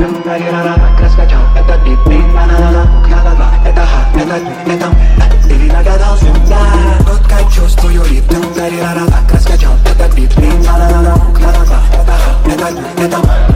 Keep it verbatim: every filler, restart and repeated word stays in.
так раскачал этот бит, на-на-на-на, на-на-на, это хат, это бит, это мы. Ты не нагадал сюда, только чувствую ритм, так раскачал этот бит, на-на-на-на, на-на-на, это хат, это бит, это мы.